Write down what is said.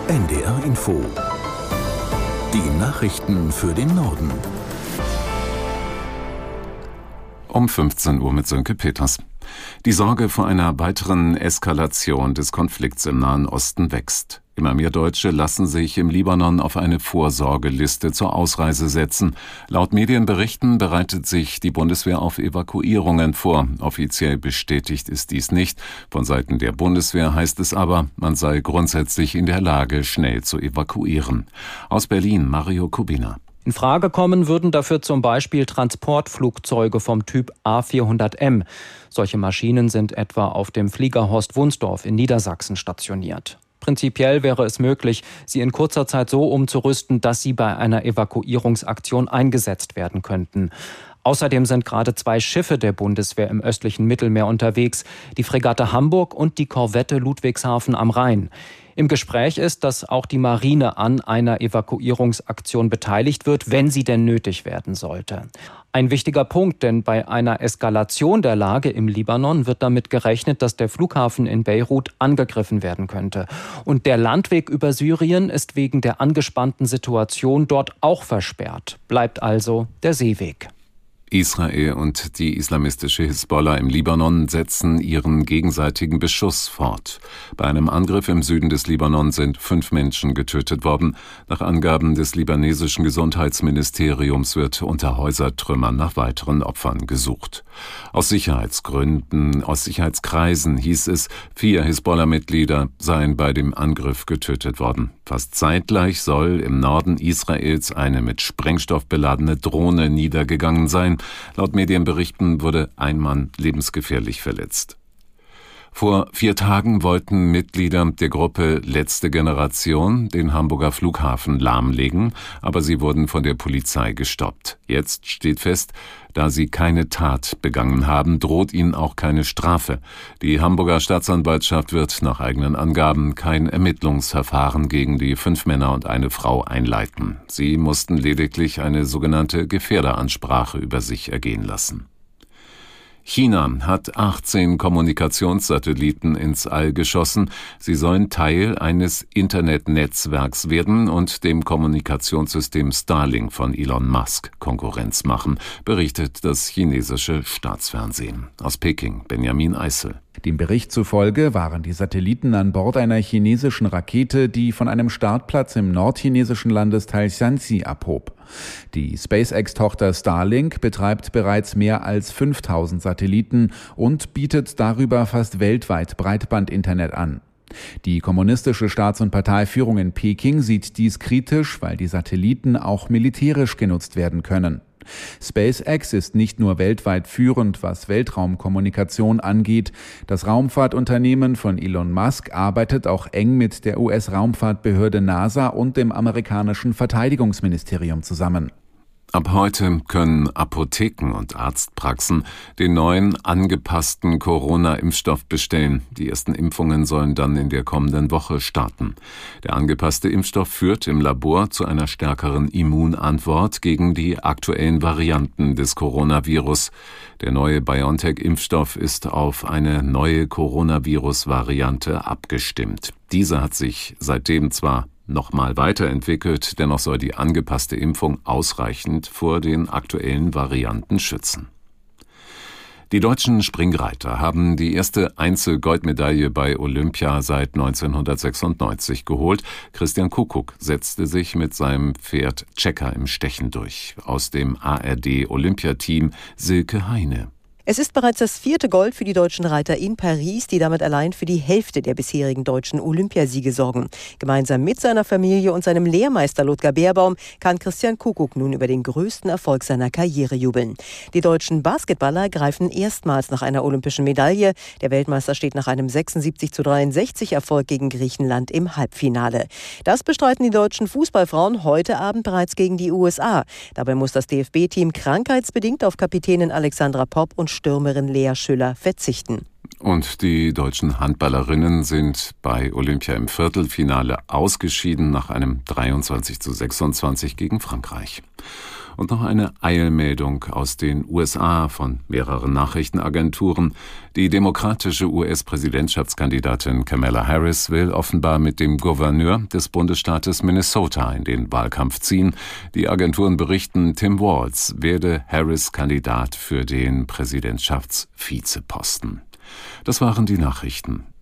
NDR Info. Die Nachrichten für den Norden. Um 15 Uhr mit Sönke Peters. Die Sorge vor einer weiteren Eskalation des Konflikts im Nahen Osten wächst. Immer mehr Deutsche lassen sich im Libanon auf eine Vorsorgeliste zur Ausreise setzen. Laut Medienberichten bereitet sich die Bundeswehr auf Evakuierungen vor. Offiziell bestätigt ist dies nicht. Von Seiten der Bundeswehr heißt es aber, man sei grundsätzlich in der Lage, schnell zu evakuieren. Aus Berlin, Mario Kubina. In Frage kommen würden dafür zum Beispiel Transportflugzeuge vom Typ A400M. Solche Maschinen sind etwa auf dem Flieger Horst Wunsdorf in Niedersachsen stationiert. Prinzipiell wäre es möglich, sie in kurzer Zeit so umzurüsten, dass sie bei einer Evakuierungsaktion eingesetzt werden könnten. Außerdem sind gerade 2 Schiffe der Bundeswehr im östlichen Mittelmeer unterwegs, die Fregatte Hamburg und die Korvette Ludwigshafen am Rhein. Im Gespräch ist, dass auch die Marine an einer Evakuierungsaktion beteiligt wird, wenn sie denn nötig werden sollte. Ein wichtiger Punkt, denn bei einer Eskalation der Lage im Libanon wird damit gerechnet, dass der Flughafen in Beirut angegriffen werden könnte. Und der Landweg über Syrien ist wegen der angespannten Situation dort auch versperrt. Bleibt also der Seeweg. Israel und die islamistische Hisbollah im Libanon setzen ihren gegenseitigen Beschuss fort. Bei einem Angriff im Süden des Libanon sind 5 Menschen getötet worden. Nach Angaben des libanesischen Gesundheitsministeriums wird unter Häusertrümmern nach weiteren Opfern gesucht. Aus Sicherheitskreisen hieß es, 4 Hisbollah-Mitglieder seien bei dem Angriff getötet worden. Fast zeitgleich soll im Norden Israels eine mit Sprengstoff beladene Drohne niedergegangen sein. Laut Medienberichten wurde ein Mann lebensgefährlich verletzt. Vor 4 Tagen wollten Mitglieder der Gruppe Letzte Generation den Hamburger Flughafen lahmlegen, aber sie wurden von der Polizei gestoppt. Jetzt steht fest, da sie keine Tat begangen haben, droht ihnen auch keine Strafe. Die Hamburger Staatsanwaltschaft wird nach eigenen Angaben kein Ermittlungsverfahren gegen die 5 Männer und eine Frau einleiten. Sie mussten lediglich eine sogenannte Gefährderansprache über sich ergehen lassen. China hat 18 Kommunikationssatelliten ins All geschossen. Sie sollen Teil eines Internetnetzwerks werden und dem Kommunikationssystem Starlink von Elon Musk Konkurrenz machen, berichtet das chinesische Staatsfernsehen. Aus Peking, Benjamin Eissel. Dem Bericht zufolge waren die Satelliten an Bord einer chinesischen Rakete, die von einem Startplatz im nordchinesischen Landesteil Shanxi abhob. Die SpaceX-Tochter Starlink betreibt bereits mehr als 5000 Satelliten und bietet darüber fast weltweit Breitbandinternet an. Die kommunistische Staats- und Parteiführung in Peking sieht dies kritisch, weil die Satelliten auch militärisch genutzt werden können. SpaceX ist nicht nur weltweit führend, was Weltraumkommunikation angeht. Das Raumfahrtunternehmen von Elon Musk arbeitet auch eng mit der US-Raumfahrtbehörde NASA und dem amerikanischen Verteidigungsministerium zusammen. Ab heute können Apotheken und Arztpraxen den neuen angepassten Corona-Impfstoff bestellen. Die ersten Impfungen sollen dann in der kommenden Woche starten. Der angepasste Impfstoff führt im Labor zu einer stärkeren Immunantwort gegen die aktuellen Varianten des Coronavirus. Der neue BioNTech-Impfstoff ist auf eine neue Coronavirus-Variante abgestimmt. Diese hat sich seitdem zwar nochmal weiterentwickelt, dennoch soll die angepasste Impfung ausreichend vor den aktuellen Varianten schützen. Die deutschen Springreiter haben die erste Einzel-Goldmedaille bei Olympia seit 1996 geholt. Christian Kuckuck setzte sich mit seinem Pferd Checker im Stechen durch. Aus dem ARD-Olympiateam Silke Heine. Es ist bereits das 4. Gold für die deutschen Reiter in Paris, die damit allein für die Hälfte der bisherigen deutschen Olympiasiege sorgen. Gemeinsam mit seiner Familie und seinem Lehrmeister Ludger Beerbaum kann Christian Kuckuck nun über den größten Erfolg seiner Karriere jubeln. Die deutschen Basketballer greifen erstmals nach einer olympischen Medaille. Der Weltmeister steht nach einem 76:63 Erfolg gegen Griechenland im Halbfinale. Das bestreiten die deutschen Fußballfrauen heute Abend bereits gegen die USA. Dabei muss das DFB-Team krankheitsbedingt auf Kapitänin Alexandra Popp und Stürmerin Lea Schüller verzichten. Und die deutschen Handballerinnen sind bei Olympia im Viertelfinale ausgeschieden nach einem 23:26 gegen Frankreich. Und noch eine Eilmeldung aus den USA von mehreren Nachrichtenagenturen. Die demokratische US-Präsidentschaftskandidatin Kamala Harris will offenbar mit dem Gouverneur des Bundesstaates Minnesota in den Wahlkampf ziehen. Die Agenturen berichten, Tim Walz werde Harris Kandidat für den Präsidentschaftsvizeposten. Das waren die Nachrichten.